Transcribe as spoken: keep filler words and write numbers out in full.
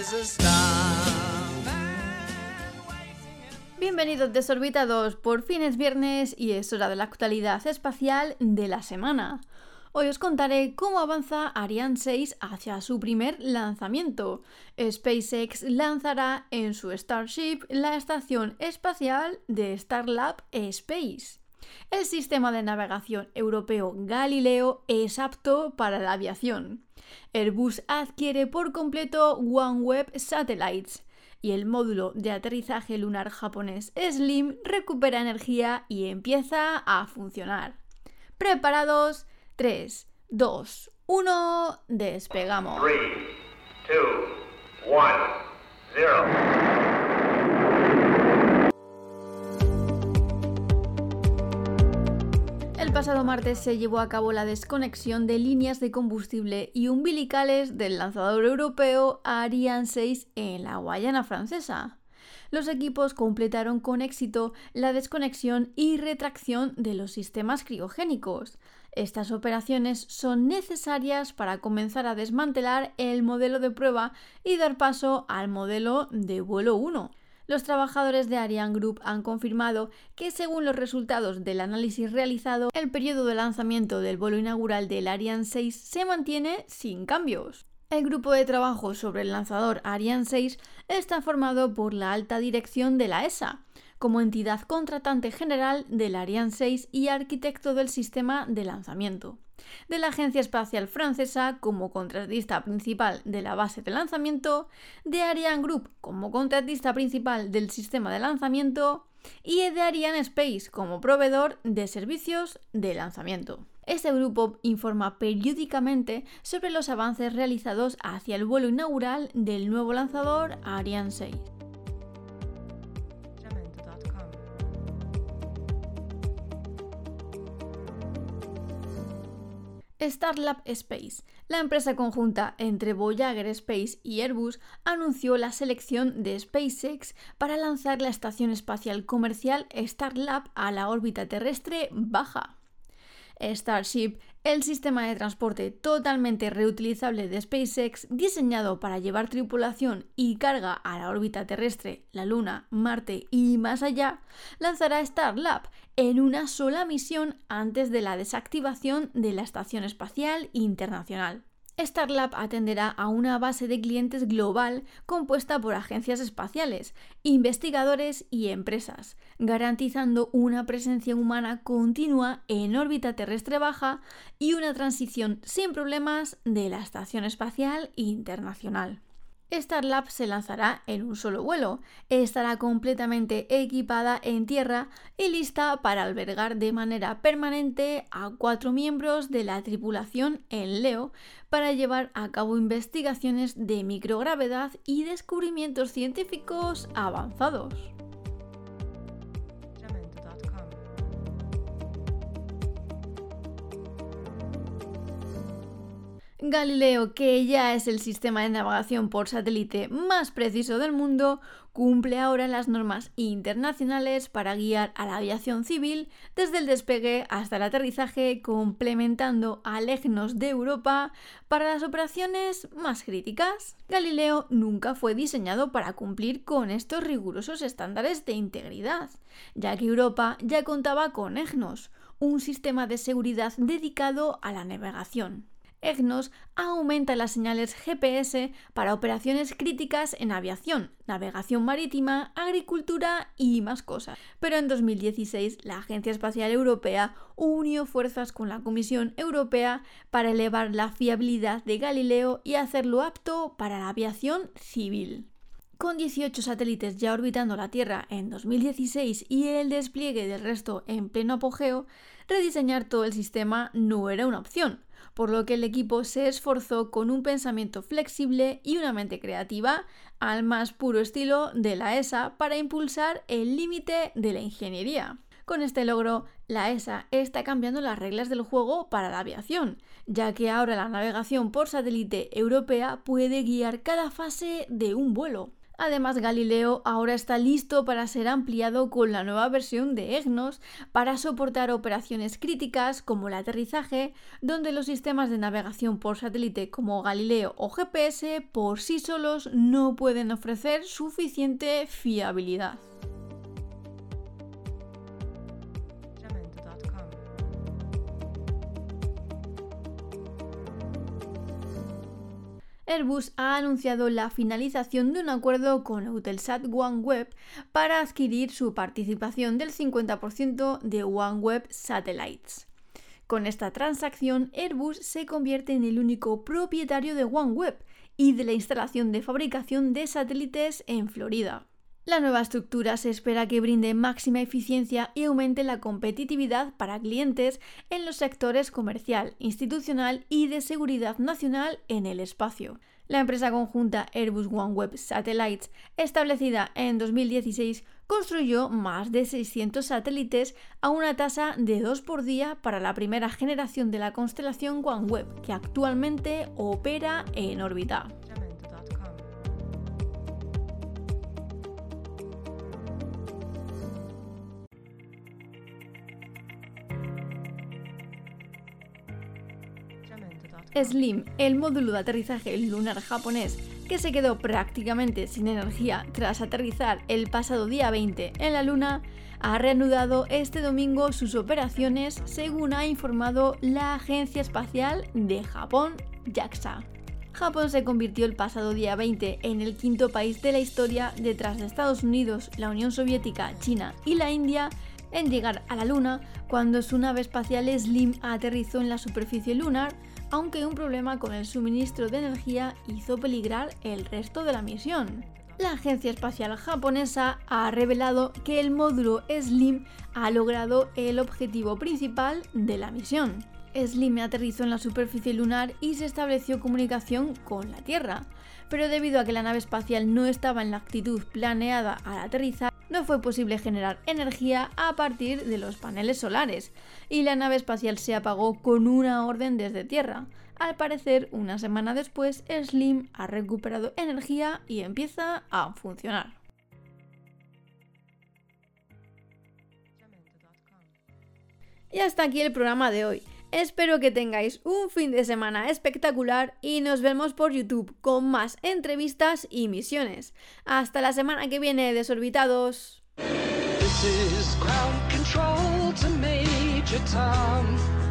Bienvenidos desorbitados, por fin es viernes y es hora de la actualidad espacial de la semana. Hoy os contaré cómo avanza Ariane seis hacia su primer lanzamiento. SpaceX lanzará en su Starship la estación espacial de Starlab Space. El sistema de navegación europeo Galileo es apto para la aviación. Airbus adquiere por completo OneWeb Satellites. Y el módulo de aterrizaje lunar japonés SLIM recupera energía y empieza a funcionar. ¿Preparados? tres, dos, uno, despegamos. tres, dos, uno, cero. El pasado martes se llevó a cabo la desconexión de líneas de combustible y umbilicales del lanzador europeo Ariane seis en la Guayana Francesa. Los equipos completaron con éxito la desconexión y retracción de los sistemas criogénicos. Estas operaciones son necesarias para comenzar a desmantelar el modelo de prueba y dar paso al modelo de vuelo uno. Los trabajadores de Ariane Group han confirmado que, según los resultados del análisis realizado, el periodo de lanzamiento del vuelo inaugural del Ariane seis se mantiene sin cambios. El grupo de trabajo sobre el lanzador Ariane seis está formado por la alta dirección de la E S A, como entidad contratante general del Ariane seis y arquitecto del sistema de lanzamiento, de la Agencia Espacial Francesa como contratista principal de la base de lanzamiento, de Ariane Group como contratista principal del sistema de lanzamiento y de Ariane Space como proveedor de servicios de lanzamiento. Este grupo informa periódicamente sobre los avances realizados hacia el vuelo inaugural del nuevo lanzador Ariane seis. Starlab Space, la empresa conjunta entre Voyager Space y Airbus, anunció la selección de SpaceX para lanzar la estación espacial comercial Starlab a la órbita terrestre baja. Starship, el sistema de transporte totalmente reutilizable de SpaceX diseñado para llevar tripulación y carga a la órbita terrestre, la Luna, Marte y más allá, lanzará Starlab en una sola misión antes de la desactivación de la Estación Espacial Internacional. Starlab atenderá a una base de clientes global compuesta por agencias espaciales, investigadores y empresas, garantizando una presencia humana continua en órbita terrestre baja y una transición sin problemas de la Estación Espacial Internacional. Starlab se lanzará en un solo vuelo, estará completamente equipada en tierra y lista para albergar de manera permanente a cuatro miembros de la tripulación en LEO para llevar a cabo investigaciones de microgravedad y descubrimientos científicos avanzados. Galileo, que ya es el sistema de navegación por satélite más preciso del mundo, cumple ahora las normas internacionales para guiar a la aviación civil desde el despegue hasta el aterrizaje, complementando al EGNOS de Europa para las operaciones más críticas. Galileo nunca fue diseñado para cumplir con estos rigurosos estándares de integridad, ya que Europa ya contaba con EGNOS, un sistema de seguridad dedicado a la navegación. EGNOS aumenta las señales G P S para operaciones críticas en aviación, navegación marítima, agricultura y más cosas. Pero en dos mil dieciséis la Agencia Espacial Europea unió fuerzas con la Comisión Europea para elevar la fiabilidad de Galileo y hacerlo apto para la aviación civil. Con dieciocho satélites ya orbitando la Tierra en dos mil dieciséis y el despliegue del resto en pleno apogeo, rediseñar todo el sistema no era una opción, por lo que el equipo se esforzó con un pensamiento flexible y una mente creativa al más puro estilo de la E S A para impulsar el límite de la ingeniería. Con este logro, la E S A está cambiando las reglas del juego para la aviación, ya que ahora la navegación por satélite europea puede guiar cada fase de un vuelo. Además, Galileo ahora está listo para ser ampliado con la nueva versión de EGNOS para soportar operaciones críticas como el aterrizaje, donde los sistemas de navegación por satélite como Galileo o G P S por sí solos no pueden ofrecer suficiente fiabilidad. Airbus ha anunciado la finalización de un acuerdo con Eutelsat OneWeb para adquirir su participación del cincuenta por ciento de OneWeb Satellites. Con esta transacción, Airbus se convierte en el único propietario de OneWeb y de la instalación de fabricación de satélites en Florida. La nueva estructura se espera que brinde máxima eficiencia y aumente la competitividad para clientes en los sectores comercial, institucional y de seguridad nacional en el espacio. La empresa conjunta Airbus OneWeb Satellites, establecida en dos mil dieciséis, construyó más de seiscientos satélites a una tasa de dos por día para la primera generación de la constelación OneWeb, que actualmente opera en órbita. SLIM, el módulo de aterrizaje lunar japonés, que se quedó prácticamente sin energía tras aterrizar el pasado día veinte en la Luna, ha reanudado este domingo sus operaciones, según ha informado la Agencia Espacial de Japón, JAXA. Japón se convirtió el pasado día veinte en el quinto país de la historia, detrás de Estados Unidos, la Unión Soviética, China y la India, en llegar a la Luna cuando su nave espacial SLIM aterrizó en la superficie lunar, aunque un problema con el suministro de energía hizo peligrar el resto de la misión. La Agencia Espacial Japonesa ha revelado que el módulo SLIM ha logrado el objetivo principal de la misión. SLIM aterrizó en la superficie lunar y se estableció comunicación con la Tierra, pero debido a que la nave espacial no estaba en la actitud planeada al aterrizar, no fue posible generar energía a partir de los paneles solares, y la nave espacial se apagó con una orden desde Tierra. Al parecer, una semana después, SLIM ha recuperado energía y empieza a funcionar. Y hasta aquí el programa de hoy. Espero que tengáis un fin de semana espectacular y nos vemos por YouTube con más entrevistas y misiones. Hasta la semana que viene, desorbitados. This is ground control to Major Tom.